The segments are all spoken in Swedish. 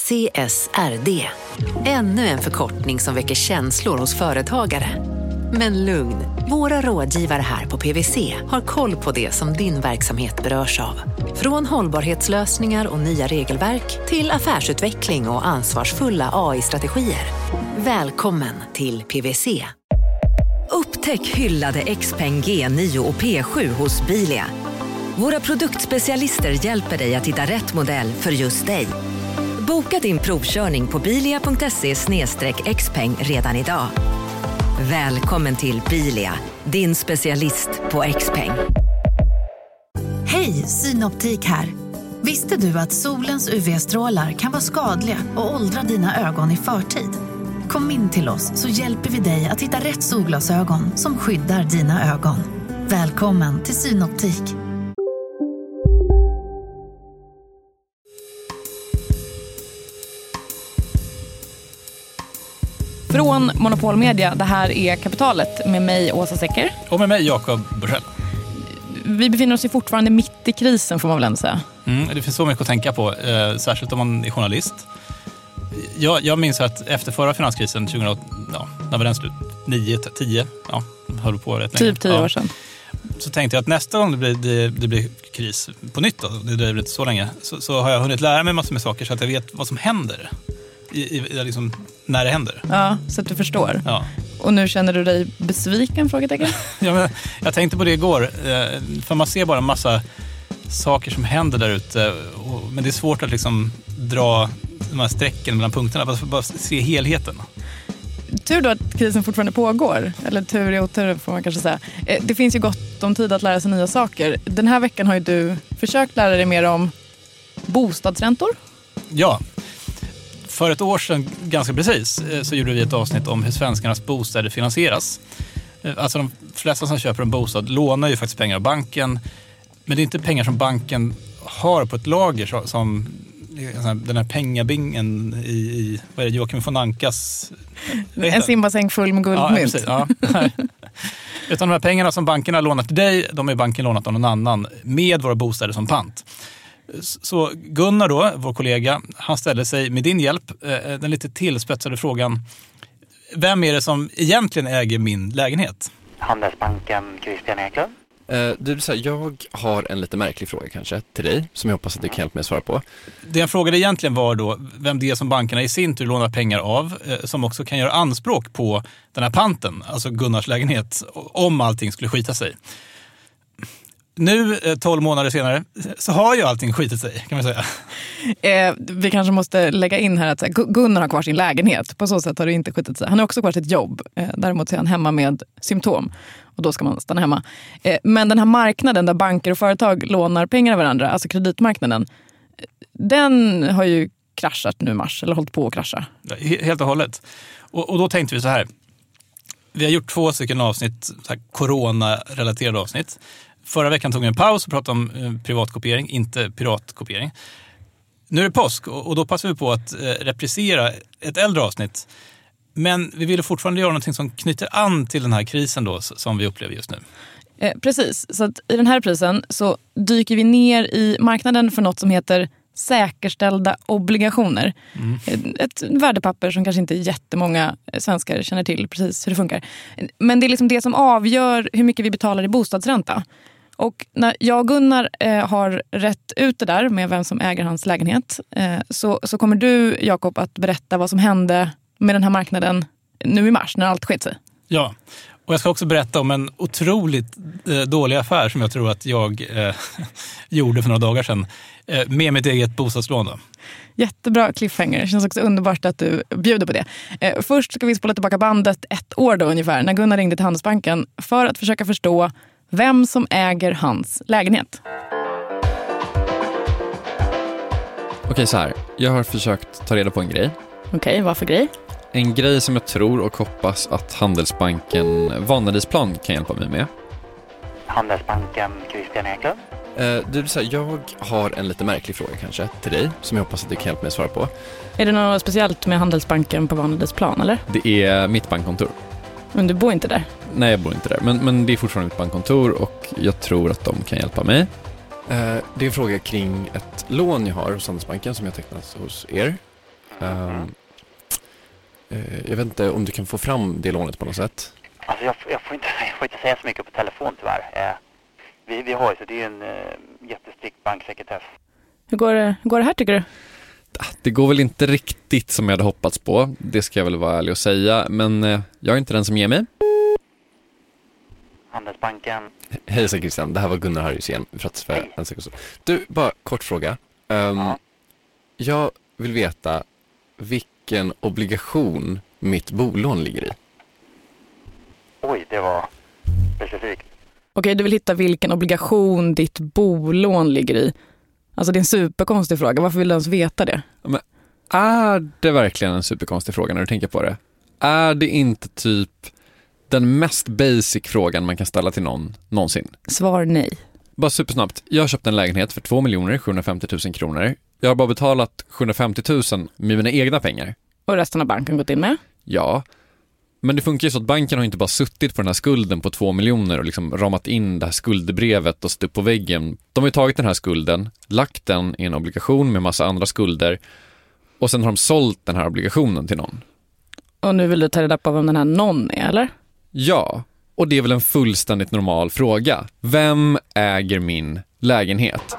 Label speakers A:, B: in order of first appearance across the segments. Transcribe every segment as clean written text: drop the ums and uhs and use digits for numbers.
A: CSRD. Ännu en förkortning som väcker känslor hos företagare. Men lugn, våra rådgivare här på PwC har koll på det som din verksamhet berörs av. Från hållbarhetslösningar och nya regelverk till affärsutveckling och ansvarsfulla AI-strategier. Välkommen till PwC. Upptäck hyllade XPeng G9 och P7 hos Bilia. Våra produktspecialister hjälper dig att hitta rätt modell för just dig. Boka din provkörning på bilia.se/xpeng redan idag. Välkommen till Bilia, din specialist på XPeng.
B: Hej, Synoptik här. Visste du att solens UV-strålar kan vara skadliga och åldra dina ögon i förtid? Kom in till oss så hjälper vi dig att hitta rätt solglasögon som skyddar dina ögon. Välkommen till Synoptik.
C: Från Monopol Media, det här är Kapitalet med mig Åsa Secker.
D: Och med mig Jakob Bursell.
C: Vi befinner oss ju fortfarande mitt i krisen får man väl ändå säga.
D: Det finns så mycket att tänka på, särskilt om man är journalist. Jag minns att efter förra finanskrisen 2008, när var den slut? 9-10, höll på rätt länge.
C: Typ 10 år sedan.
D: Så tänkte jag att nästa gång det blir kris på nytt, då, det dröjer inte så länge, så har jag hunnit lära mig massor med saker så att jag vet vad som händer. Liksom, när det händer.
C: Ja, så att du förstår.
D: Ja.
C: Och nu känner du dig besviken, frågetecken?
D: Ja, men jag tänkte på det igår. För man ser bara en massa saker som händer där ute. Men det är svårt att liksom dra de här strecken mellan punkterna. Bara se helheten.
C: Tur då att krisen fortfarande pågår. Eller tur i otur får man kanske säga. Det finns ju gott om tid att lära sig nya saker. Den här veckan har ju du försökt lära dig mer om bostadsräntor.
D: Ja. För ett år sedan, ganska precis, så gjorde vi ett avsnitt om hur svenskarnas bostäder finansieras. Alltså de flesta som köper en bostad lånar ju faktiskt pengar av banken. Men det är inte pengar som banken har på ett lager som den här pengabingen i vad är det, Joakim von Ankas...
C: En simbassäng full med guldmynt.
D: Ja, utan de här pengarna som bankerna lånar till dig, de är banken lånat av någon annan med våra bostäder som pant. Så Gunnar då, vår kollega, han ställde sig med din hjälp den lite tillspetsade frågan: vem är det som egentligen äger min lägenhet?
E: Handelsbanken, Christian Eklund.
F: Jag har en lite märklig fråga kanske till dig som jag hoppas att du kan hjälpa mig att svara på.
D: Det jag frågade egentligen var då vem det är som bankerna i sin tur lånar pengar av, som också kan göra anspråk på den här panten, alltså Gunnars lägenhet, om allting skulle skita sig. Nu, 12 månader senare, så har ju allting skitit sig, kan man säga.
C: Vi kanske måste lägga in här att Gunnar har kvar sin lägenhet. På så sätt har det inte skitit sig. Han har också kvar sitt jobb. Däremot är han hemma med symptom. Och då ska man stanna hemma. Men den här marknaden där banker och företag lånar pengar av varandra, alltså kreditmarknaden, den har ju kraschat nu i mars, eller hållit på att krascha.
D: Ja, helt och hållet. Och då tänkte vi så här. Vi har gjort 2 stycken avsnitt, så här corona-relaterade avsnitt. Förra veckan tog vi en paus och pratade om privatkopiering, inte piratkopiering. Nu är det påsk och då passar vi på att reprisera ett äldre avsnitt. Men vi ville fortfarande göra någonting som knyter an till den här krisen då, som vi upplever just nu.
C: Precis, så att i den här reprisen så dyker vi ner i marknaden för något som heter säkerställda obligationer. Ett värdepapper som kanske inte jättemånga svenskar känner till precis hur det funkar. Men det är liksom det som avgör hur mycket vi betalar i bostadsränta. Och när jag och Gunnar har rätt ut det där med vem som äger hans lägenhet, så kommer du, Jakob, att berätta vad som hände med den här marknaden nu i mars när allt skett sig.
D: Ja, och jag ska också berätta om en otroligt dålig affär som jag tror att jag gjorde för några dagar sedan med mitt eget bostadslån då.
C: Jättebra cliffhanger. Det känns också underbart att du bjuder på det. Först ska vi spola tillbaka bandet 1 år då ungefär, när Gunnar ringde till Handelsbanken för att försöka förstå vem som äger hans lägenhet.
F: Okej, så här. Jag har försökt ta reda på en grej.
C: Okej, vad för grej?
F: En grej som jag tror och hoppas att Handelsbanken Vanadisplan kan hjälpa mig med.
E: Handelsbanken, Christian Eklund.
F: Jag har en lite märklig fråga kanske till dig som jag hoppas att du kan hjälpa mig att svara på.
C: Är det något speciellt med Handelsbanken på Vanadisplan, eller?
F: Det är mitt bankkontor.
C: Men du bor inte där?
F: Nej, jag bor inte där. Men det är fortfarande mitt bankkontor och jag tror att de kan hjälpa mig. Det är en fråga kring ett lån jag har hos Handelsbanken som jag tecknat hos er. Jag vet inte om du kan få fram det lånet på något sätt.
E: Alltså jag får inte säga så mycket på telefon tyvärr. Vi har ju så det är en jättestrikt banksekretess.
C: Hur går det här tycker du?
F: Det går väl inte riktigt som jag hade hoppats på. Det ska jag väl vara ärlig och säga. Men jag är inte den som ger mig.
E: Handelsbanken.
F: Hejsan Christian, det här var Gunnar Harjus igen. Du, bara kort fråga. Jag vill veta vilken obligation mitt bolån ligger i.
E: Oj, det var specifikt.
C: Okej, du vill hitta vilken obligation ditt bolån ligger i. Alltså det är en superkonstig fråga. Varför vill du ens veta det?
F: Men är det verkligen en superkonstig fråga när du tänker på det? Är det inte typ den mest basic frågan man kan ställa till någon någonsin?
C: Svar nej.
F: Bara supersnabbt. Jag har köpt en lägenhet för 2 750 000 kronor. Jag har bara betalat 750 000 med mina egna pengar.
C: Och resten har banken gått in med?
F: Ja. Men det funkar ju så att banken har inte bara suttit på den här skulden på 2 miljoner och liksom ramat in det här skuldebrevet och stått på väggen. De har ju tagit den här skulden, lagt den i en obligation med massa andra skulder och sen har de sålt den här obligationen till någon.
C: Och nu vill du ta reda på vem den här någon är, eller? Ja,
F: och det är väl en fullständigt normal fråga. Vem äger min lägenhet?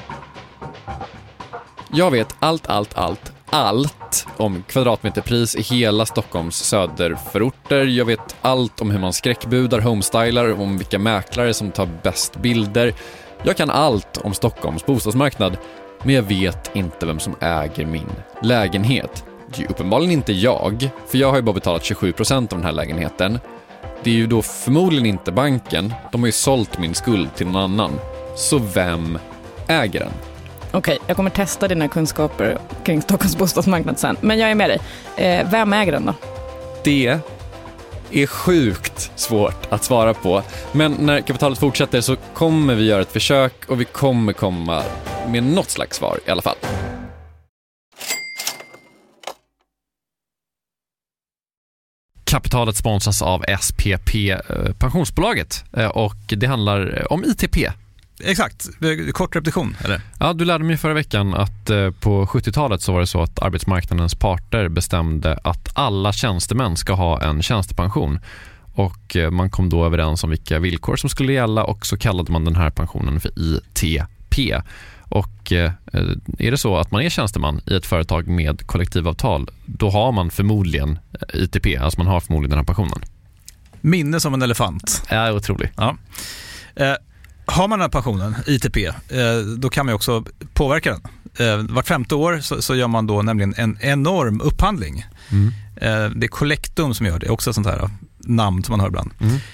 F: Jag vet allt om kvadratmeterpris i hela Stockholms söderförorter. Jag vet allt om hur man skräckbudar, homestylar, om vilka mäklare som tar bäst bilder. Jag kan allt om Stockholms bostadsmarknad, men jag vet inte vem som äger min lägenhet. Det är uppenbarligen inte jag, för jag har ju bara betalat 27% av den här lägenheten. Det är ju då förmodligen inte banken. De har ju sålt min skuld till någon annan. Så vem äger den?
C: Okej, jag kommer testa dina kunskaper kring Stockholms bostadsmarknad sen. Men jag är med dig. Vem äger den då?
F: Det är sjukt svårt att svara på. Men när kapitalet fortsätter så kommer vi göra ett försök och vi kommer komma med något slags svar i alla fall.
G: Kapitalet sponsras av SPP Pensionsbolaget och det handlar om ITP.
D: Exakt, kort repetition, eller?
G: Ja, du lärde mig förra veckan att på 70-talet så var det så att arbetsmarknadens parter bestämde att alla tjänstemän ska ha en tjänstepension. Och man kom då överens om vilka villkor som skulle gälla och så kallade man den här pensionen för ITP. Och är det så att man är tjänsteman i ett företag med kollektivavtal, då har man förmodligen ITP, alltså man har förmodligen den här pensionen.
D: Minne som en elefant.
G: Ja, otroligt.
D: Ja. Har man den här pensionen, ITP, då kan man också påverka den. Vart 5:e år så gör man då nämligen en enorm upphandling. Det är Collectum som gör det, också sånt här namn som man hör ibland.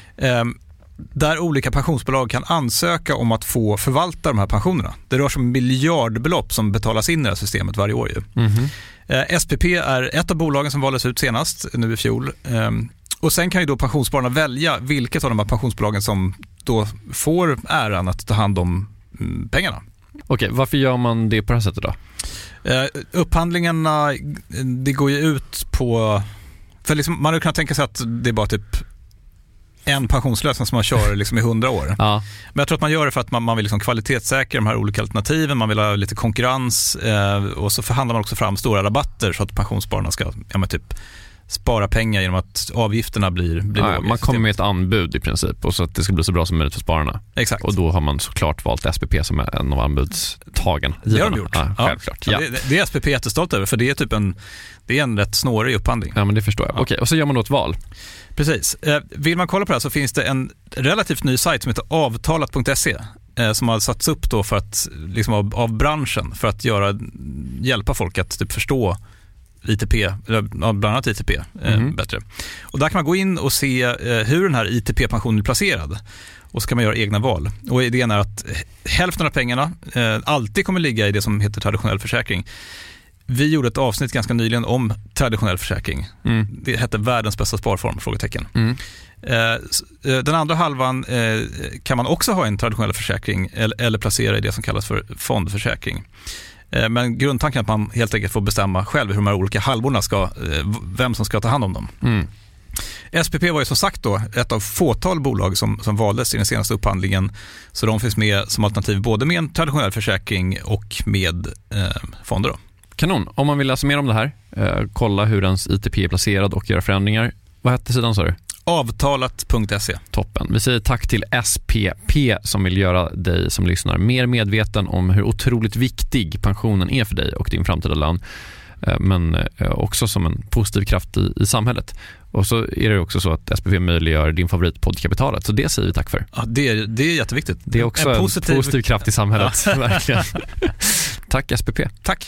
D: Där olika pensionsbolag kan ansöka om att få förvalta de här pensionerna. Det rör sig om miljardbelopp som betalas in i det här systemet varje år. SPP är ett av bolagen som valdes ut senast, nu i fjol. Och sen kan ju då pensionsspararna välja vilket av de här pensionsbolagen som då får äran att ta hand om pengarna.
G: Okej, varför gör man det på det här sättet då?
D: Upphandlingarna, det går ju ut på... För liksom, man hade kunnat tänka sig att det är bara typ en pensionslösning som man kör liksom i 100 år.
G: Ja.
D: Men jag tror att man gör det för att man vill liksom kvalitetssäkra de här olika alternativen. Man vill ha lite konkurrens och så förhandlar man också fram stora rabatter så att pensionsspararna ska typ spara pengar genom att avgifterna blir låga.
G: Man kommer med ett anbud i princip och så att det ska bli så bra som möjligt för spararna.
D: Exakt.
G: Och då har man såklart valt SPP som är en av anbudstagen.
D: Det har de gjort.
G: Ja, självklart. Ja.
D: Det är SPP jättestolt över, för det är typ en rätt snårig upphandling.
G: Ja, men det förstår jag. Okej, och så gör man då ett val.
D: Precis. Vill man kolla på det här så finns det en relativt ny sajt som heter avtalat.se som har satts upp då för att liksom av branschen för att hjälpa folk att typ förstå ITP, eller bland annat ITP bättre. Och där kan man gå in och se hur den här ITP-pensionen är placerad. Och så kan man göra egna val. Och idén är att hälften av pengarna alltid kommer ligga i det som heter traditionell försäkring. Vi gjorde ett avsnitt ganska nyligen om traditionell försäkring. Det hette världens bästa sparform, frågetecken. Den andra halvan kan man också ha en traditionell försäkring eller placera i det som kallas för fondförsäkring. Men grundtanken är att man helt enkelt får bestämma själv hur de här olika halvorna vem som ska ta hand om dem. SPP var ju som sagt då ett av fåtal bolag som valdes i den senaste upphandlingen, så de finns med som alternativ både med en traditionell försäkring och med fonder då.
G: Kanon. Om man vill läsa mer om det här, kolla hur ens ITP är placerad och göra förändringar. Vad hette sidan, sa du?
D: Avtalat.se.
G: Toppen. Vi säger tack till SPP som vill göra dig som lyssnar mer medveten om hur otroligt viktig pensionen är för dig och din framtida lön. Men också som en positiv kraft i samhället. Och så är det också så att SPP möjliggör din favoritpodd Kapitalet. Så det säger vi tack för.
D: Ja, det är jätteviktigt.
G: Det är också en positiv kraft i samhället. Ja. Verkligen. Tack SPP.
D: Tack.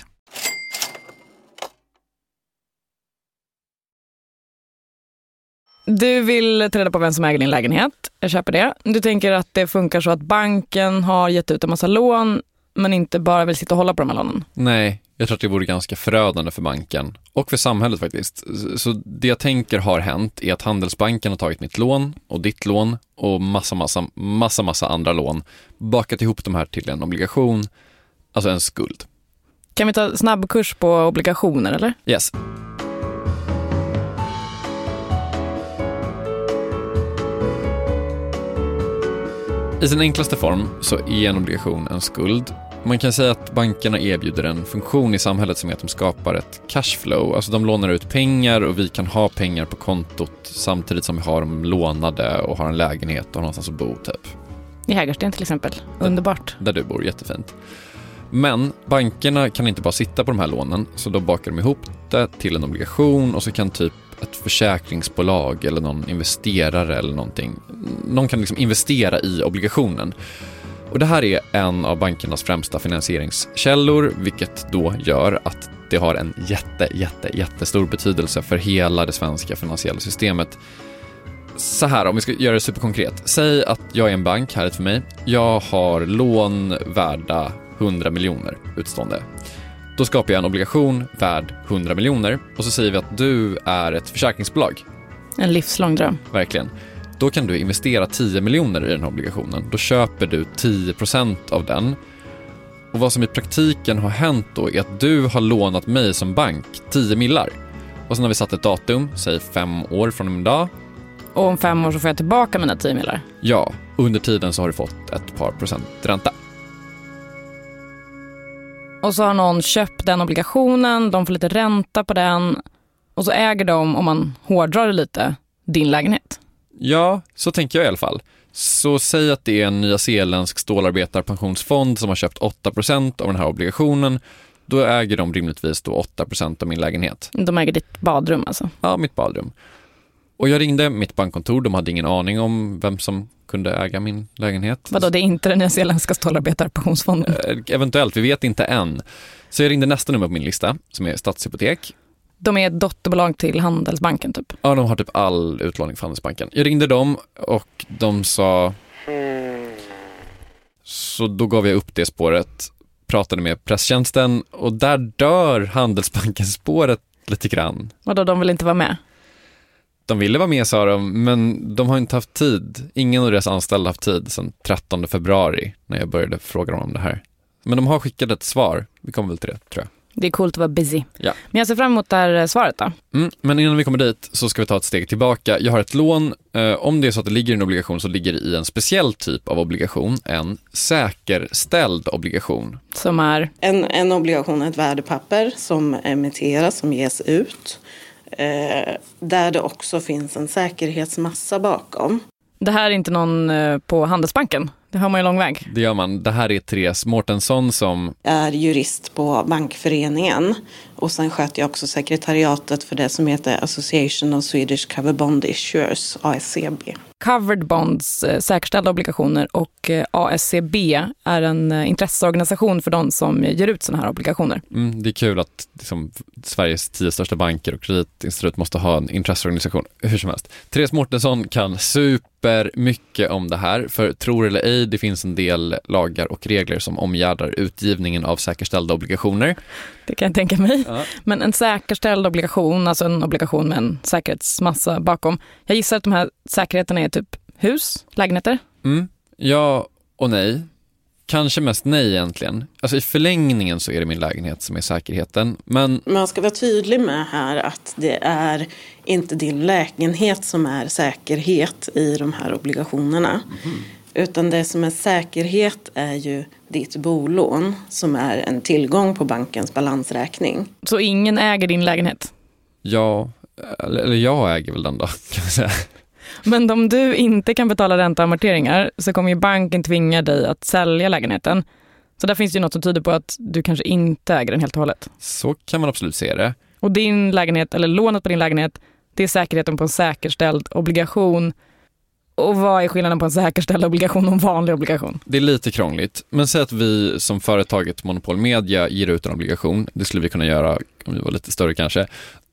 C: Du vill ta reda på vem som äger din lägenhet. Jag köper det. Du tänker att det funkar så att banken har gett ut en massa lån men inte bara vill sitta och hålla på de här lånen.
F: Nej, jag tror att det vore ganska förödande för banken och för samhället faktiskt. Så det jag tänker har hänt är att Handelsbanken har tagit mitt lån och ditt lån och massa andra lån, bakat ihop de här till en obligation, alltså en skuld.
C: Kan vi ta snabbkurs på obligationer eller?
F: Yes. I sin enklaste form så är en obligation en skuld. Man kan säga att bankerna erbjuder en funktion i samhället som är att de skapar ett cashflow. Alltså de lånar ut pengar och vi kan ha pengar på kontot samtidigt som vi har dem lånade och har en lägenhet och någonstans att bo typ.
C: I Hägersten till exempel. Underbart.
F: Där du bor, jättefint. Men bankerna kan inte bara sitta på de här lånen, så då bakar de ihop det till en obligation och så kan typ ett försäkringsbolag eller någon investerare eller någonting, någon kan liksom investera i obligationen. Och det här är en av bankernas främsta finansieringskällor, vilket då gör att det har en jättestor betydelse för hela det svenska finansiella systemet. Så här, om vi ska göra det superkonkret. Säg att jag är en bank, härligt för mig. Jag har lån värda 100 miljoner utstående. Då skapar jag en obligation värd 100 miljoner och så säger vi att du är ett försäkringsbolag.
C: En livslång dröm.
F: Verkligen. Då kan du investera 10 miljoner i den här obligationen. Då köper du 10% av den. Och vad som i praktiken har hänt då är att du har lånat mig som bank 10 millar. Och sen har vi satt ett datum, säg 5 år från en dag.
C: Och om 5 år så får jag tillbaka mina 10 millar?
F: Ja, under tiden så har du fått ett par procent ränta.
C: Och så har någon köpt den obligationen, de får lite ränta på den och så äger de, om man hårdrar det lite, din lägenhet.
F: Ja, så tänker jag i alla fall. Så säg att det är en nyzeeländsk stålarbetarpensionsfond som har köpt 8% av den här obligationen. Då äger de rimligtvis då 8% av min lägenhet.
C: De äger ditt badrum alltså?
F: Ja, mitt badrum. Och jag ringde mitt bankkontor, de hade ingen aning om vem som kunde äga min lägenhet.
C: Vadå, det är inte den nyzeeländska stålarbetarpensionsfonden?
F: Eventuellt, vi vet inte än. Så jag ringde nästa nummer på min lista, som är Stadshypotek.
C: De är ett dotterbolag till Handelsbanken typ?
F: Ja, de har typ all utlåning för Handelsbanken. Jag ringde dem och de sa... Så då gav jag upp det spåret, pratade med presstjänsten och där dör Handelsbankens spåret lite grann.
C: Vadå, de vill inte vara med?
F: De ville vara med, sa de, men de har inte haft tid. Ingen av deras anställda har haft tid sedan 13 februari när jag började fråga dem om det här. Men de har skickat ett svar. Vi kommer väl till det, tror jag.
C: Det är coolt att vara busy.
F: Ja.
C: Men jag ser fram emot det här svaret då.
F: Men innan vi kommer dit så ska vi ta ett steg tillbaka. Jag har ett lån. Om det är så att det ligger i en obligation så ligger det i en speciell typ av obligation. En säkerställd obligation.
C: Som är?
H: En obligation är ett värdepapper som emitteras, som ges ut. Där det också finns en säkerhetsmassa bakom.
C: Det här är inte någon på Handelsbanken. Det har man ju lång väg.
F: Det gör man. Det här är Therese Mårtensson som
H: är jurist på Bankföreningen. Och sen sköter jag också sekretariatet för det som heter Association of Swedish Covered Bond Issuers, ASCB.
C: Covered Bonds, säkerställda obligationer, och ASCB är en intresseorganisation för de som ger ut såna här obligationer.
F: Det är kul att liksom, Sveriges 10 största banker och kreditinstitut måste ha en intresseorganisation. Hur som helst. Therese Mårtensson kan super mycket om det här. För tror eller ej, det finns en del lagar och regler som omgärdar utgivningen av säkerställda obligationer. Det
C: kan jag tänka mig. Ja. Men en säkerställd obligation, alltså en obligation med en säkerhetsmassa bakom. Jag gissar att de här säkerheterna är typ hus, lägenheter?
F: Ja och nej. Kanske mest nej egentligen. Alltså i förlängningen så är det min lägenhet som är säkerheten. Men
H: man ska vara tydlig med här att det är inte din lägenhet som är säkerhet i de här obligationerna. Utan det som är säkerhet är ju ditt bolån som är en tillgång på bankens balansräkning.
C: Så ingen äger din lägenhet?
F: Ja, eller jag äger väl den då, kan man säga.
C: Men om du inte kan betala ränta och amorteringar så kommer ju banken tvinga dig att sälja lägenheten. Så där finns det ju något som tyder på att du kanske inte äger den helt och hållet.
F: Så kan man absolut se det.
C: Och din lägenhet, eller lånet på din lägenhet, det är säkerheten på en säkerställd obligation. Och vad är skillnaden på en säkerställd obligation och en vanlig obligation?
F: Det är lite krångligt. Men säg att vi som företaget Monopol Media ger ut en obligation. Det skulle vi kunna göra om vi var lite större kanske.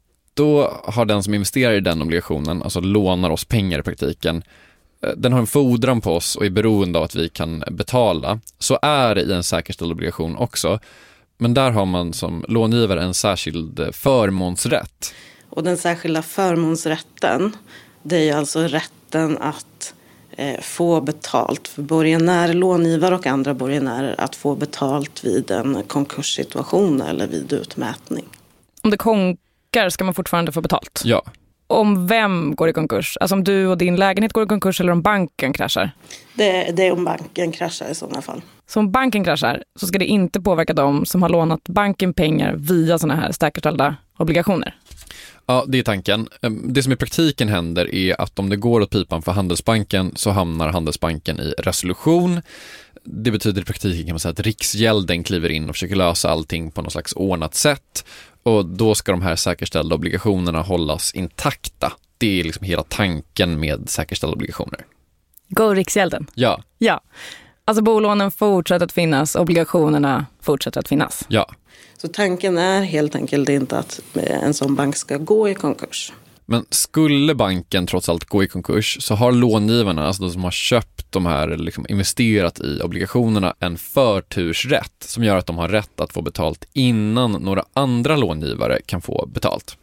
F: Då har den som investerar i den obligationen, alltså lånar oss pengar i praktiken, den har en fordran på oss och är beroende av att vi kan betala. Så är det i en säkerställd obligation också. Men där har man som långivare en särskild förmånsrätt.
H: Och den särskilda förmånsrätten, det är ju alltså rätten att få betalt för borgenärer, långivare och andra borgenärer att få betalt vid en konkurssituation eller vid utmätning. Om det
C: konkar ska man fortfarande få betalt?
F: Ja.
C: Om vem går i konkurs? Alltså om du och din lägenhet går i konkurs eller om banken kraschar?
H: Det är om banken kraschar i sådana fall.
C: Så om banken kraschar så ska det inte påverka dem som har lånat banken pengar via sådana här säkerställda obligationer?
F: Ja, det är tanken. Det som i praktiken händer är att om det går åt pipan för Handelsbanken så hamnar Handelsbanken i resolution. Det betyder i praktiken kan man säga att Riksgälden kliver in och försöker lösa allting på något slags ordnat sätt. Och då ska de här säkerställda obligationerna hållas intakta. Det är liksom hela tanken med säkerställda obligationer.
C: Go Riksgälden?
F: Ja.
C: Ja. Alltså bolånen fortsätter att finnas, obligationerna fortsätter att finnas?
F: Ja.
H: Så tanken är helt enkelt inte att en sån bank ska gå i konkurs.
F: Men skulle banken trots allt gå i konkurs så har långivarna, alltså de som har köpt de här, liksom investerat i obligationerna, en förtursrätt som gör att de har rätt att få betalt innan några andra långivare kan få betalt.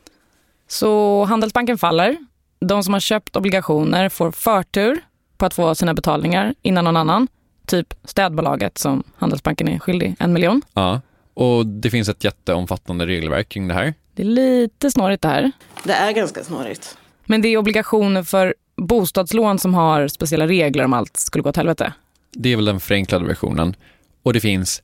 C: Så Handelsbanken faller, de som har köpt obligationer får förtur på att få sina betalningar innan någon annan, typ städbolaget som Handelsbanken är skyldig 1 miljon.
F: Ja, och det finns ett jätteomfattande regelverk kring det här.
C: Det är lite snårigt det här.
H: Det är ganska snårigt. Men
C: det är obligationer för bostadslån som har speciella regler om allt skulle gå åt helvete.
F: Det är väl den förenklade versionen. Och det finns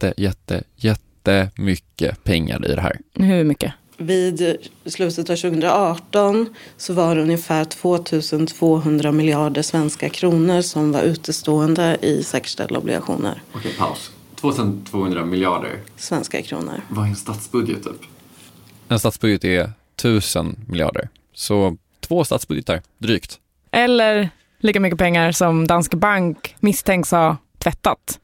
F: jättemycket pengar i det här.
C: Hur mycket?
H: Vid slutet av 2018 så var det ungefär 2200 miljarder svenska kronor som var utestående i säkerställda obligationer.
F: Okej, paus. 2200 miljarder
H: svenska kronor.
F: Vad är en statsbudget typ? En statsbudget är 1000 miljarder. Så 2 statsbudgetar, drygt.
C: Eller lika mycket pengar som Danske Bank misstänks ha tvättat.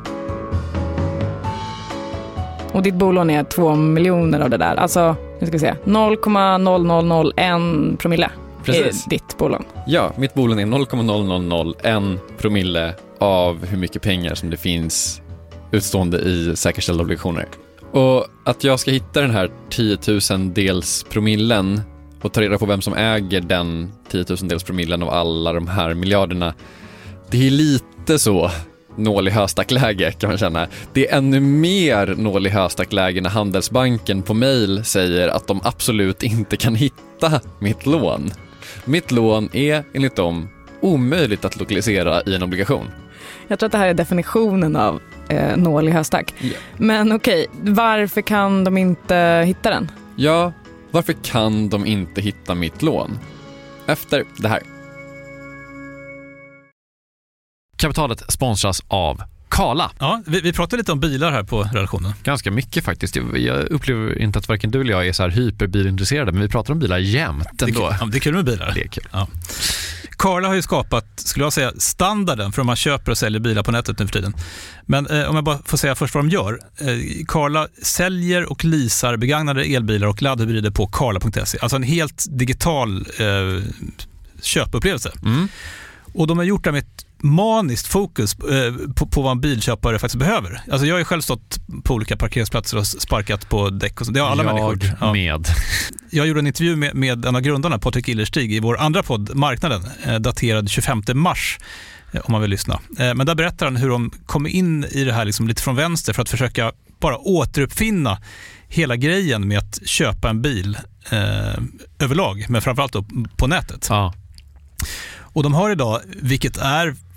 C: Och ditt bolån är 2 miljoner av det där. Alltså, nu ska vi se, 0,0001 promille. Precis. Är ditt bolån.
F: Ja, mitt bolån är 0,0001 promille av hur mycket pengar som det finns utstående i säkerställda obligationer. Och att jag ska hitta den här 10 000 dels promillen och ta reda på vem som äger den 10 000 dels promillen av alla de här miljarderna, det är lite så nål i höstackläge kan man känna. Det är ännu mer nål i höstackläge när Handelsbanken på mejl säger att de absolut inte kan hitta mitt lån. Mitt lån är enligt dem omöjligt att lokalisera i en obligation.
C: Jag tror att det här är definitionen av nål i höstack. Yeah. Men okej, varför kan de inte hitta den?
F: Ja, varför kan de inte hitta mitt lån? Efter det här.
G: Kapitalet sponsras av Kala.
D: Ja, vi pratade lite om bilar här på redaktionen.
G: Ganska mycket faktiskt. Jag upplever inte att varken du eller jag är så här hyperbilintresserade, men vi pratar om bilar jämt ändå.
D: Det är kul med bilar.
G: Det är kul.
D: Ja. Kala har ju skapat, skulle jag säga, standarden för om man köper och säljer bilar på nätet nu för tiden. Men om jag bara får säga först vad de gör. Kala säljer och leasar begagnade elbilar och laddhybrider på Kala.se. Alltså en helt digital köpupplevelse. Mm. Och de har gjort det med ett maniskt fokus på vad en bilköpare faktiskt behöver. Alltså jag har ju själv stått på olika parkeringsplatser och sparkat på däck och så. Det har alla människor.
G: Med.
D: Jag gjorde en intervju med en av grundarna, Patrik Illerstig, i vår andra podd, Marknaden, daterad 25 mars, om man vill lyssna. Men där berättar han hur de kom in i det här liksom lite från vänster för att försöka bara återuppfinna hela grejen med att köpa en bil överlag, men framförallt då på nätet.
G: Ja.
D: Och de har idag, vilket är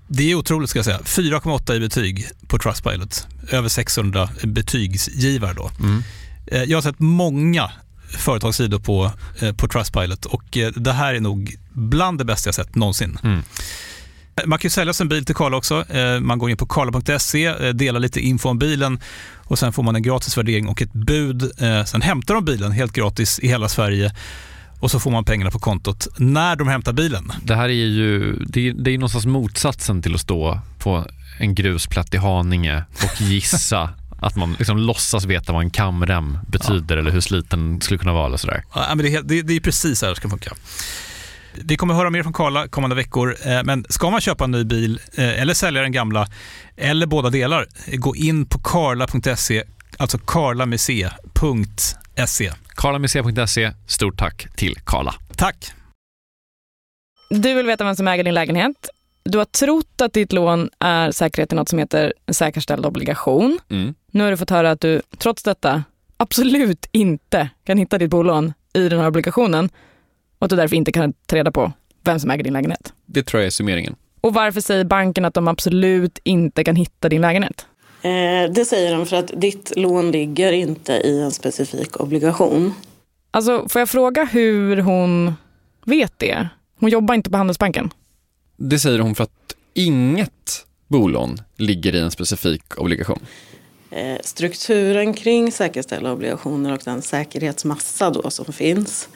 D: Det är otroligt, ska jag säga. 4,8 i betyg på Trustpilot. Över 600 betygsgivare då. Jag har sett många företagssidor på Trustpilot och det här är nog bland det bästa jag sett någonsin. Man kan ju sälja sin bil till Carla också. Man går in på carla.se, delar lite info om bilen och sen får man en gratis värdering och ett bud. Sen hämtar de bilen helt gratis i hela Sverige och så får man pengarna på kontot när de hämtar bilen.
G: Det här är ju det är någonstans motsatsen till att stå på en grusplätt i Haninge och gissa att man liksom låtsas veta vad en kamrem betyder eller hur sliten skulle kunna vara eller sådär.
D: Ja, men det är precis så här det ska funka. Vi kommer höra mer från Carla kommande veckor, men ska man köpa en ny bil eller sälja den gamla eller båda delar, gå in på carla.se, alltså carlamec.se.
G: carlamec.se, stort tack till Carla.
D: Tack!
C: Du vill veta vem som äger din lägenhet. Du har trott att ditt lån är säkerhet i något som heter säkerställd obligation. Nu har du fått höra att du trots detta absolut inte kan hitta ditt bolån i den här obligationen och att du därför inte kan ta reda på vem som äger din lägenhet.
F: Det tror jag är summeringen.
C: Och varför säger banken att de absolut inte kan hitta din lägenhet?
H: Det säger de för att ditt lån ligger inte i en specifik obligation.
C: Alltså, får jag fråga hur hon vet det? Hon jobbar inte på Handelsbanken.
F: Det säger hon för att inget bolån ligger i en specifik obligation.
H: Strukturen kring säkerställda obligationer och den säkerhetsmassa då som finns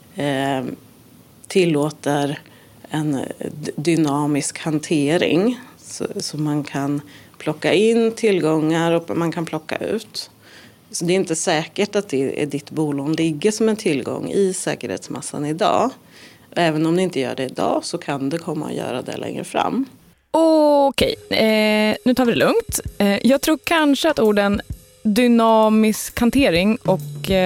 H: tillåter en dynamisk hantering så man kan plocka in tillgångar och man kan plocka ut. Så det är inte säkert att ditt bolån ligger som en tillgång i säkerhetsmassan idag. Även om det inte gör det idag så kan det komma att göra det längre fram.
C: Okej, nu tar vi det lugnt. Jag tror kanske att orden dynamisk hantering och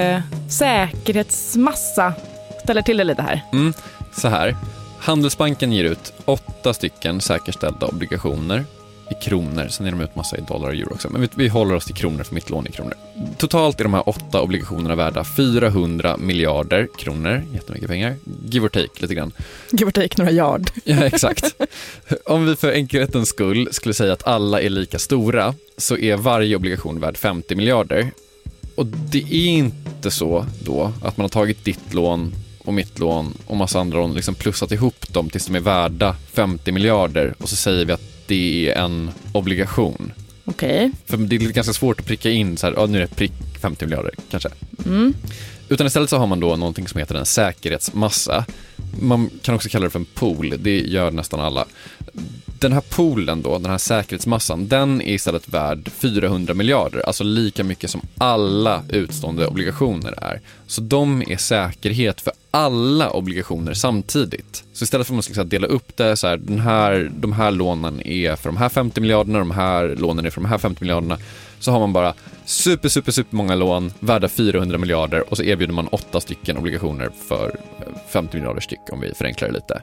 C: säkerhetsmassa ställer till det lite här.
F: Så här, Handelsbanken ger ut 8 stycken säkerställda obligationer i kronor. Sen är de ut massa i dollar och euro också. Men vi håller oss till kronor för mitt lån i kronor. Totalt är de här 8 obligationerna värda 400 miljarder kronor. Jättemycket pengar. Give or take lite grann.
C: Give or take några yard.
F: Ja, exakt. Om vi för enkelhetens skull skulle säga att alla är lika stora så är varje obligation värd 50 miljarder. Och det är inte så då att man har tagit ditt lån och mitt lån och massa andra lån liksom plussat ihop dem tills de är värda 50 miljarder och så säger vi att det är en obligation.
C: Okej.
F: För det är ganska svårt att pricka in så här, nu är det prick 50 miljarder kanske. Utan istället så har man då någonting som heter en säkerhetsmassa. Man kan också kalla det för en pool, det gör nästan alla. Den här poolen då, den här säkerhetsmassan, den är istället värd 400 miljarder, alltså lika mycket som alla utstående obligationer är. Så de är säkerhet för alla obligationer samtidigt. Så istället för att man ska dela upp det så här, de här lånen är för de här 50 miljarderna, de här lånen är för de här 50 miljarderna, så har man bara super många lån värda 400 miljarder och så erbjuder man 8 stycken obligationer för 50 miljarder styck om vi förenklar det lite.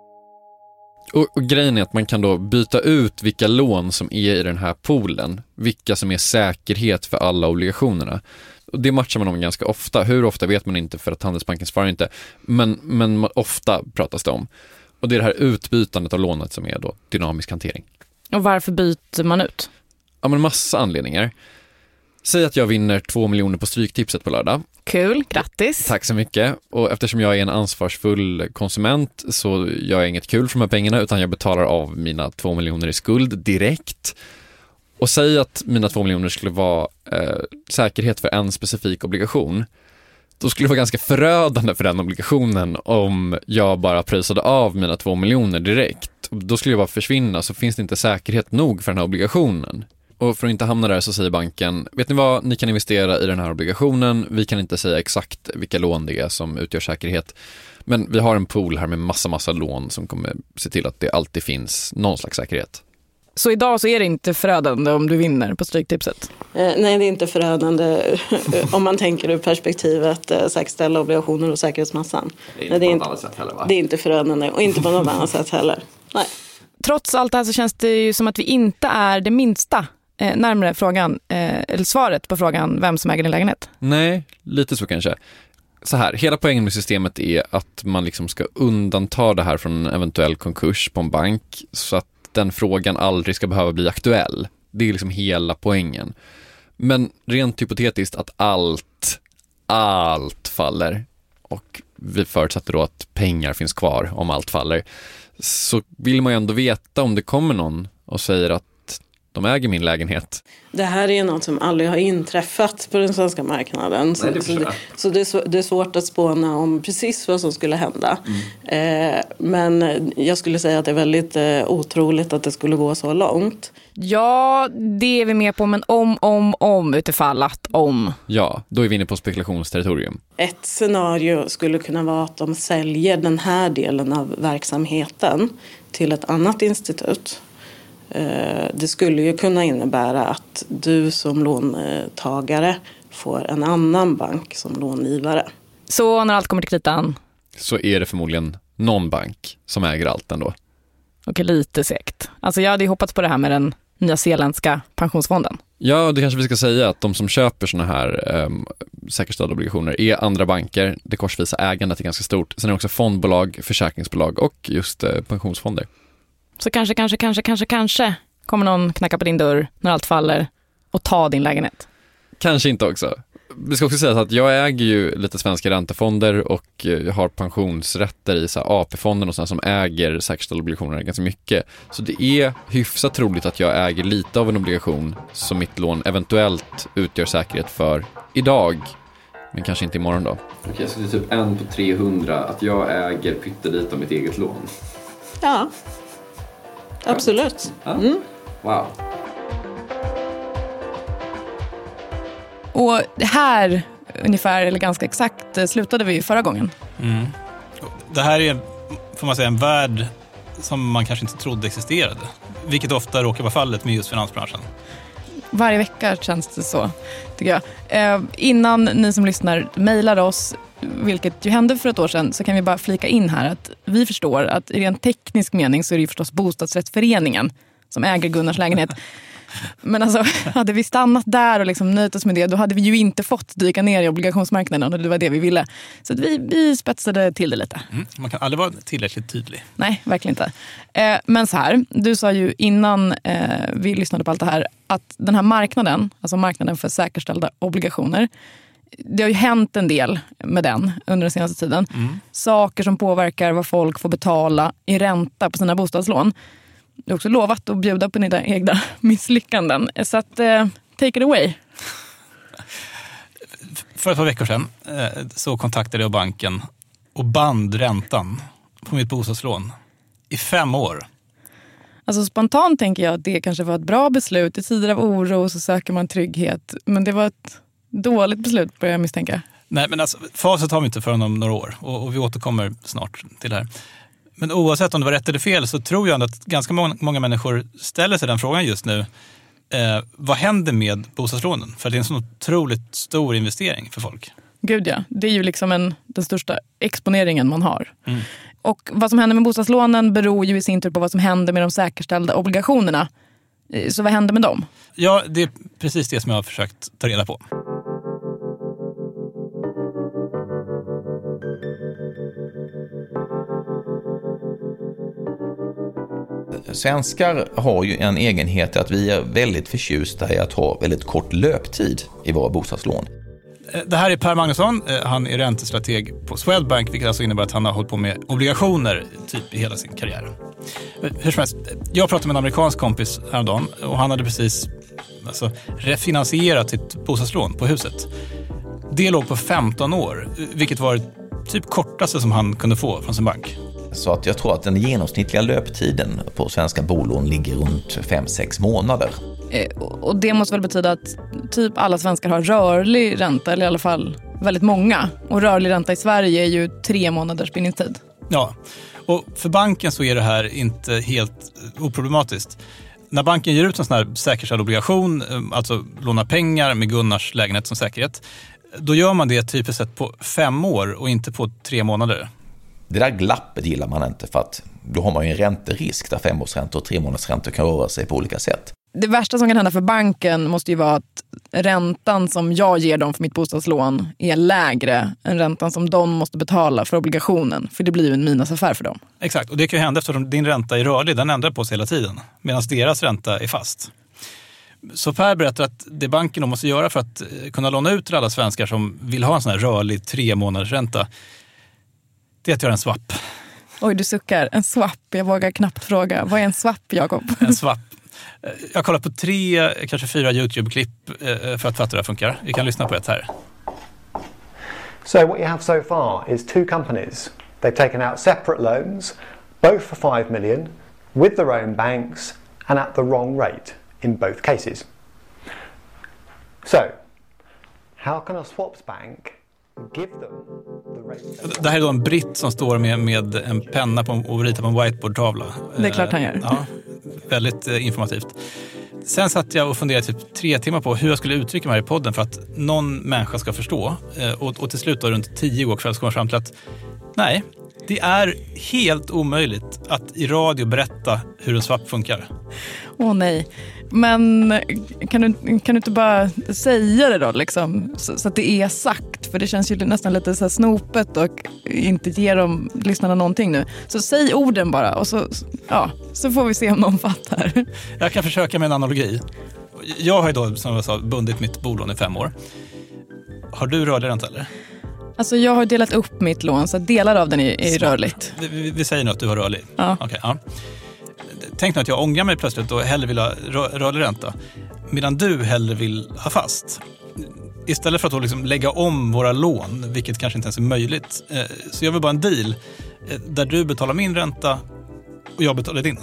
F: Och grejen är att man kan då byta ut vilka lån som är i den här poolen, vilka som är säkerhet för alla obligationerna. Och det matchar man om ganska ofta. Hur ofta vet man inte för att Handelsbanken svarar inte, men ofta pratas det om. Och det är det här utbytandet av lånet som är då dynamisk hantering.
C: Och varför byter man ut?
F: Ja, men massa anledningar. Säg att jag vinner 2 miljoner på Stryktipset på lördag.
C: Kul, grattis.
F: Tack så mycket. Och eftersom jag är en ansvarsfull konsument så gör jag inget kul för de här pengarna utan jag betalar av mina 2 miljoner i skuld direkt. Och säg att mina 2 miljoner skulle vara säkerhet för en specifik obligation. Då skulle det vara ganska förödande för den obligationen om jag bara pröjsade av mina 2 miljoner direkt. Då skulle jag bara försvinna, så finns det inte säkerhet nog för den här obligationen. Och för att inte hamna där så säger banken, vet ni vad, ni kan investera i den här obligationen. Vi kan inte säga exakt vilka lån det är som utgör säkerhet. Men vi har en pool här med massa lån som kommer se till att det alltid finns någon slags säkerhet.
C: Så idag så är det inte förödande om du vinner på Stryktipset?
H: Nej, det är inte förödande om man tänker ur perspektivet säkerställa obligationer och säkerhetsmassan.
F: Det är inte på något annat sätt heller, va?
H: Det är inte förödande och inte på något annat sätt heller. Nej.
C: Trots allt det här så känns det ju som att vi inte är det minsta närmare frågan, eller svaret på frågan vem som äger din lägenhet.
F: Nej, lite så kanske. Så här, hela poängen med systemet är att man liksom ska undanta det här från en eventuell konkurs på en bank så att den frågan aldrig ska behöva bli aktuell. Det är liksom hela poängen. Men rent hypotetiskt att allt faller, och vi förutsätter då att pengar finns kvar om allt faller, så vill man ju ändå veta om det kommer någon och säger att de äger min lägenhet.
H: Det här är något som aldrig har inträffat på den svenska marknaden. Så det är svårt att spåna om precis vad som skulle hända. Men jag skulle säga att det är väldigt otroligt att det skulle gå så långt.
C: Ja, det är vi med på, men om utifall att om.
F: Ja, då är vi inne på spekulationsterritorium.
H: Ett scenario skulle kunna vara att de säljer den här delen av verksamheten till ett annat institut. Det skulle ju kunna innebära att du som låntagare får en annan bank som långivare.
C: Så när allt kommer till kritan?
F: Så är det förmodligen någon bank som äger allt ändå.
C: Okej, lite segt. Alltså jag hade ju hoppats på det här med den nya zeeländska pensionsfonden.
F: Ja, det kanske vi ska säga att de som köper såna här säkerställda obligationer är andra banker. Det korsvisa ägandet är ganska stort. Sen är det också fondbolag, försäkringsbolag och just pensionsfonder.
C: Så kanske kommer någon knacka på din dörr när allt faller och ta din lägenhet.
F: Kanske inte också. Vi ska också säga att jag äger ju lite svenska räntefonder och jag har pensionsrätter i så här AP-fonden och sådana som äger säkerställda obligationer ganska mycket. Så det är hyfsat troligt att jag äger lite av en obligation som mitt lån eventuellt utgör säkerhet för idag. Men kanske inte imorgon då. Okej, så det är typ 1 på 300 att jag äger pyttelite av mitt eget lån.
H: Ja, absolut.
F: Mm. Wow.
C: Och här ungefär, eller ganska exakt, slutade vi förra gången.
D: Mm. Det här är, får man säga, en värld som man kanske inte trodde existerade. Vilket ofta råkar vara fallet med just finansbranschen.
C: Varje vecka känns det så, tycker jag. Innan ni som lyssnar mejlar oss, vilket ju hände för ett år sedan, så kan vi bara flika in här att vi förstår att i en teknisk mening så är det ju förstås bostadsrättsföreningen som äger Gunnars lägenhet. Men alltså, hade vi stannat där och liksom nöjt oss med det, då hade vi ju inte fått dyka ner i obligationsmarknaden, och det var det vi ville. Så att vi spetsade till det lite.
D: Man kan aldrig vara tillräckligt tydlig.
C: Nej, verkligen inte. Men så här, du sa ju innan vi lyssnade på allt det här att den här marknaden, alltså marknaden för säkerställda obligationer, det har ju hänt en del med den under den senaste tiden. Saker som påverkar vad folk får betala i ränta på sina bostadslån. Du har också lovat att bjuda på dina egna misslyckanden. Så att, take it away.
D: För ett par veckor sedan så kontaktade jag banken och band räntan på mitt bostadslån i 5 år.
C: Alltså spontant tänker jag att det kanske var ett bra beslut. I tider av oro så söker man trygghet. Men det var ett dåligt beslut, börjar jag misstänka.
D: Nej, men alltså, facit har vi inte förrän om några år. Och vi återkommer snart till det här. Men oavsett om det var rätt eller fel så tror jag att ganska många människor ställer sig den frågan just nu. Vad händer med bostadslånen? För det är en så otroligt stor investering för folk.
C: Gud ja, det är ju liksom den största exponeringen man har. Och vad som händer med bostadslånen beror ju i sin tur på vad som händer med de säkerställda obligationerna. Så vad händer med dem?
D: Ja, det är precis det som jag har försökt ta reda på.
I: Svenskar har ju en egenhet att vi är väldigt förtjusta i att ha väldigt kort löptid i våra bostadslån.
D: Det här är Per Magnusson, han är räntestrateg på Swedbank, vilket alltså innebär att han har hållit på med obligationer typ i hela sin karriär. Hur som helst, jag pratade med en amerikansk kompis häromdagen och han hade precis refinansierat sitt bostadslån på huset. Det låg på 15 år, vilket var typ kortaste som han kunde få från sin bank.
I: Så att jag tror att den genomsnittliga löptiden på svenska bolån ligger runt 5-6 månader.
C: Och det måste väl betyda att typ alla svenskar har rörlig ränta, eller i alla fall väldigt många. Och rörlig ränta i Sverige är ju 3 månaders bindningstid.
D: Ja, och för banken så är det här inte helt oproblematiskt. När banken ger ut en sån här säkerställd obligation, alltså lånar pengar med Gunnars lägenhet som säkerhet, då gör man det typiskt sett på 5 år och inte på 3 månader.
I: Det där glappet gillar man inte, för att då har man ju en ränterisk där 5-årsräntor och 3-månadersräntor kan röra sig på olika sätt.
C: Det värsta som kan hända för banken måste ju vara att räntan som jag ger dem för mitt bostadslån är lägre än räntan som de måste betala för obligationen. För det blir ju en minusaffär för dem.
D: Exakt, och det kan ju hända eftersom din ränta är rörlig, den ändrar på sig hela tiden. Medan deras ränta är fast. Så Per berättar att det banken måste göra för att kunna låna ut till alla svenskar som vill ha en sån här rörlig 3 månaders ränta, det är att göra en swap.
C: Oj, du suckar. En swap. Jag vågar knappt fråga. Vad är en swap, Jakob?
D: En swap. Jag kollar på 3, kanske 4 YouTube-klipp för att fatta hur det här funkar. Vi kan lyssna på ett här.
J: So what you have so far is 2 companies. They've taken out separate loans, both for 5 million, with their own banks and at the wrong rate in both cases. So, how can a swaps bank give them the rate?
D: Det här är då en britt som står med en penna och ritar på en whiteboardtavla.
C: Det är klart han gör.
D: Ja, väldigt informativt. Sen satt jag och funderade typ 3 timmar på hur jag skulle uttrycka mig här i podden för att någon människa ska förstå. Och till slut då, runt 10 år kväll så kom jag fram till att nej, det är helt omöjligt att i radio berätta hur en swap funkar.
C: Åh nej. Men kan du inte bara säga det då liksom, så att det är sagt? För det känns ju nästan lite så här snopet och inte ge dem lyssnarna någonting nu. Så säg orden bara och så får vi se om någon fattar.
D: Jag kan försöka med en analogi. Jag har ju då, som jag sa, bundit mitt bolån i 5 år. Har du rörlig ränta eller?
C: Alltså jag har delat upp mitt lån så att delar av den är rörligt.
D: Vi säger nu att du har rörlig.
C: Ja.
D: Okay, ja. Tänk nu att jag ångrar mig plötsligt och hellre vill ha rörlig ränta. Medan du hellre vill ha fast. Istället för att då liksom lägga om våra lån, vilket kanske inte ens är möjligt. Så gör vi bara en deal där du betalar min ränta och jag betalar din.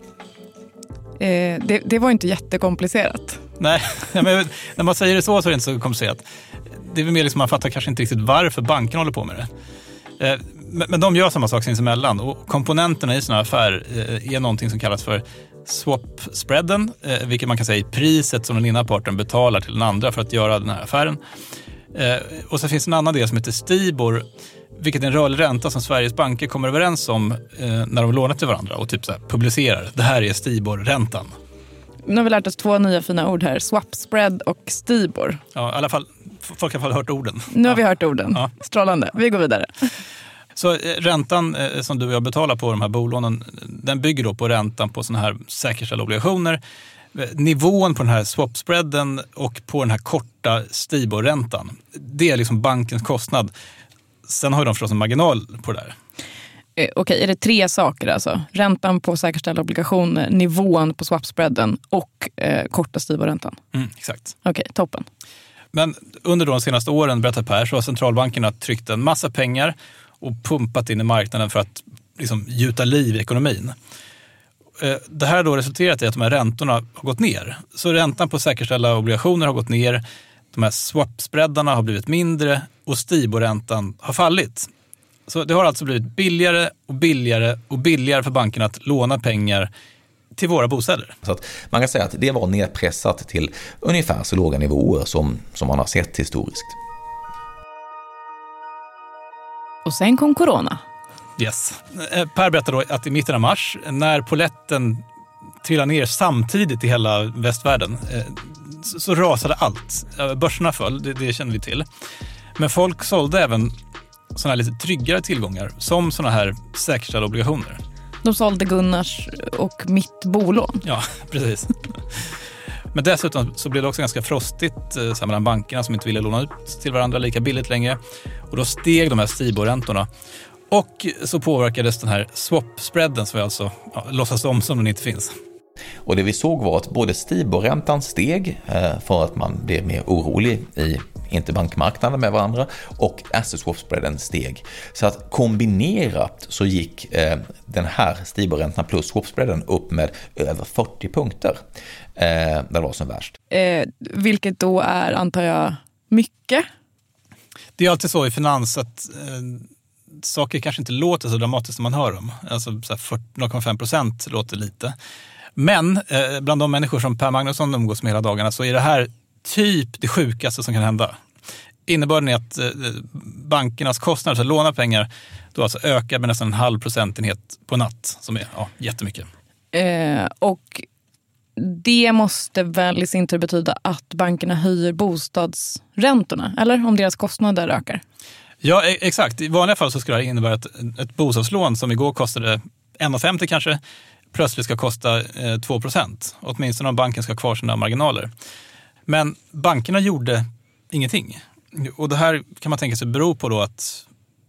C: Det var inte jättekomplicerat.
D: Nej, men när man säger det så är det inte så komplicerat. Det är väl mer liksom man fattar kanske inte riktigt varför banken håller på med det. Men de gör samma sak sinsemellan och komponenterna i sådana här affär är någonting som kallas för swap-spreaden, vilket man kan säga är priset som den ena parten betalar till den andra för att göra den här affären. Och så finns en annan del som heter Stibor, vilket är en rörlig ränta som Sveriges banker kommer överens om när de lånar till varandra och typ så här publicerar. Det här är Stibor-räntan.
C: Nu har vi lärt oss 2 nya fina ord här. Swap spread och Stibor.
D: Ja, i alla fall, folk har i alla fall hört orden.
C: Nu har vi hört orden.
D: Ja.
C: Strålande. Vi går vidare.
D: Så räntan som du och jag betalar på de här bolånen, den bygger då på räntan på såna här säkerställda obligationer. Nivån på den här swap-spreaden och på den här korta Stibor-räntan, det är liksom bankens kostnad. Sen har de förstås en marginal på det där.
C: Okej, är det 3 saker alltså? Räntan på säkerställda obligationer, nivån på swap-spreaden och korta Stibor-räntan?
D: Exakt.
C: Okej, toppen.
D: Men under de senaste åren, berättar Per, så har centralbankerna tryckt en massa pengar och pumpat in i marknaden för att liksom gjuta liv i ekonomin. Det här har då resulterat i att de här räntorna har gått ner. Så räntan på säkerställda obligationer har gått ner, de här swap-spreadarna har blivit mindre och Stibor-räntan har fallit. Så det har alltså blivit billigare och billigare och billigare för bankerna att låna pengar till våra bostäder.
I: Så att man kan säga att det var nedpressat till ungefär så låga nivåer som man har sett historiskt.
C: Och sen kom corona.
D: Yes. Per berättade då att i mitten av mars, när poletten trillade ner samtidigt i hela västvärlden, så rasade allt. Börserna föll, det känner vi till. Men folk sålde även såna här lite tryggare tillgångar, som såna här säkerställda obligationer.
C: De sålde Gunnars och mitt bolån.
D: Ja, precis. Men dessutom så blev det också ganska frostigt mellan bankerna som inte ville låna ut till varandra lika billigt längre. Och då steg de här Stibor-räntorna. Och så påverkades den här swap-spreaden som vi alltså låtsas om som den inte finns.
I: Och det vi såg var att både Stibor-räntan steg för att man blev mer orolig i interbankmarknaden med varandra och asset swap-spreaden steg. Så att kombinerat så gick den här Stibor-räntan plus swap-spreaden upp med över 40 punkter. Det var som värst.
C: Vilket då är, antar jag, mycket?
D: Det är alltid så i finans att saker kanske inte låter så dramatiskt som man hör dem. Alltså 0,5% låter lite. Men bland de människor som Per Magnusson umgås med hela dagarna så är det här typ det sjukaste som kan hända. Innebörden är att bankernas kostnader för att låna pengar då alltså ökar med nästan 0,5 procentenhet på natt, som är jättemycket.
C: Och det måste väl i sin tur betyda att bankerna höjer bostadsräntorna, eller om deras kostnader ökar?
D: Ja, exakt. I vanliga fall så skulle det innebära att ett bostadslån som igår kostade 1,50 kanske plötsligt ska kosta 2%. Åtminstone om banken ska ha kvar sina marginaler. Men bankerna gjorde ingenting. Och det här kan man tänka sig beror på då att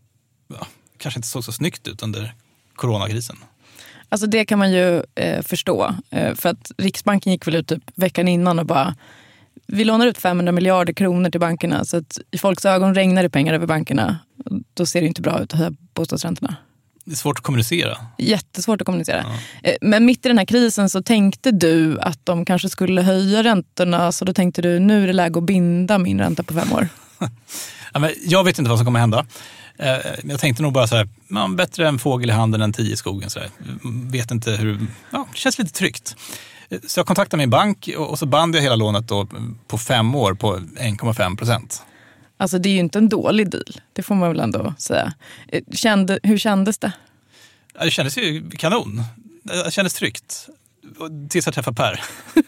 D: kanske inte såg så snyggt ut under coronakrisen.
C: Alltså det kan man ju förstå. För att Riksbanken gick väl ut typ veckan innan och bara vi lånar ut 500 miljarder kronor till bankerna så att i folks ögon regnar det pengar över bankerna. Då ser det inte bra ut att höja bostadsräntorna.
D: Det är svårt att kommunicera.
C: Jättesvårt att kommunicera. Ja. Men mitt i den här krisen så tänkte du att de kanske skulle höja räntorna, så då tänkte du nu är det läge att binda min ränta på 5 år.
D: Ja, men jag vet inte vad som kommer hända. Jag tänkte nog bara så här, bättre en fågel i handen än 10 i skogen. Så här. Vet inte hur, det känns lite tryggt. Så jag kontaktade min bank och så band jag hela lånet då på 5 år på 1,5%.
C: Alltså det är ju inte en dålig deal, det får man väl ändå säga. Hur kändes det?
D: Ja, det kändes ju kanon. Det kändes tryggt. Tills jag träffade Per.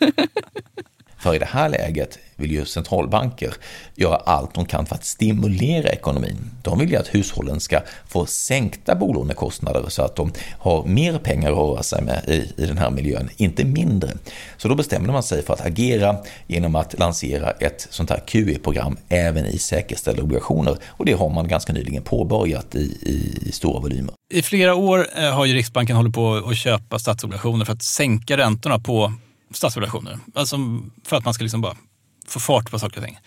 I: För i det här läget vill ju centralbanker göra allt de kan för att stimulera ekonomin. De vill ju att hushållen ska få sänkta bolånekostnader så att de har mer pengar att röra sig med i den här miljön, inte mindre. Så då bestämde man sig för att agera genom att lansera ett sånt här QE-program även i säkerställda obligationer. Och det har man ganska nyligen påbörjat i stora volymer.
D: I flera år har ju Riksbanken hållit på att köpa statsobligationer för att sänka räntorna på statsobligationer. Alltså för att man ska liksom bara få fart på saker och ting.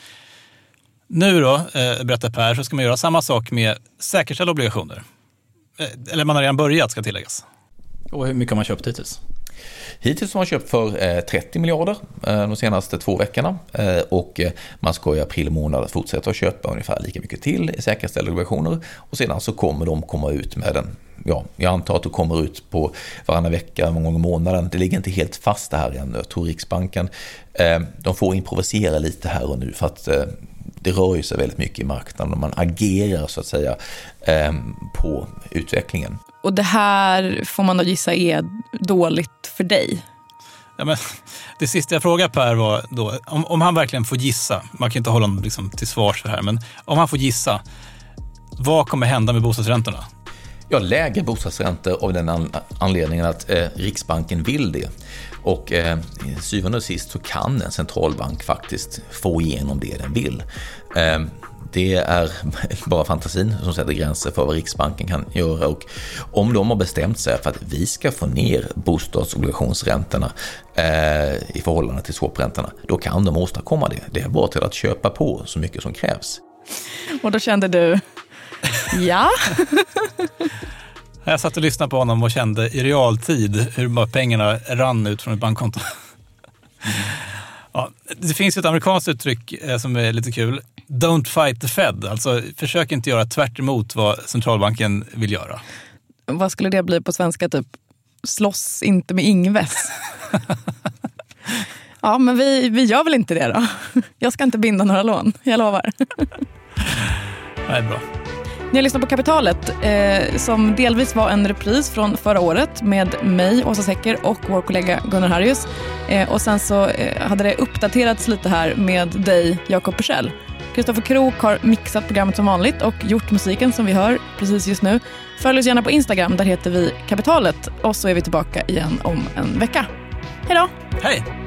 D: Nu då, berättar Per, så ska man göra samma sak med säkerställda obligationer. Eller man har redan börjat, ska tilläggas. Och hur mycket har man köpt hittills?
I: Hittills har man köpt för 30 miljarder de senaste 2 veckorna. Och man ska i april månad fortsätta att köpa ungefär lika mycket till i säkerställda obligationer. Och sedan så kommer de komma ut med den. Ja, jag antar att det kommer ut på varannan vecka, många gånger i månaden. Det ligger inte helt fast det här ännu. Jag tror Riksbanken, de får improvisera lite här och nu för att det rör sig väldigt mycket i marknaden och man agerar så att säga på utvecklingen.
C: Och det här får man då gissa är dåligt för dig?
D: Ja, men det sista jag frågade Per var då, om han verkligen får gissa, man kan inte hålla honom liksom till svars för det här, men om han får gissa, vad kommer hända med bostadsräntorna?
I: Ja, lägre bostadsräntor av den anledningen att Riksbanken vill det. Och syvende och sist så kan en centralbank faktiskt få igenom det den vill. Det är bara fantasin som sätter gränser för vad Riksbanken kan göra. Och om de har bestämt sig för att vi ska få ner bostadsobligationsräntorna i förhållande till swapräntorna, då kan de åstadkomma det. Det är bara till att köpa på så mycket som krävs.
C: Och då kände du, ja.
D: Jag satt och lyssnade på honom och kände i realtid hur bara pengarna rann ut från ett bankkonto. Ja, det finns ett amerikanskt uttryck som är lite kul. Don't fight the Fed. Alltså försök inte göra tvärt emot vad centralbanken vill göra.
C: Vad skulle det bli på svenska? Typ slåss inte med Ingves. Ja, men vi gör väl inte det då. Jag ska inte binda några lån, jag lovar.
D: Det är bra.
C: Ni har lyssnat på Kapitalet som delvis var en repris från förra året med mig, Åsa Secker, och vår kollega Gunnar Harrius. Och sen så hade det uppdaterats lite här med dig, Jakob Persell. Kristoffer Krook har mixat programmet som vanligt och gjort musiken som vi hör precis just nu. Följ oss gärna på Instagram, där heter vi Kapitalet. Och så är vi tillbaka igen om en vecka. Hej då!
D: Hej!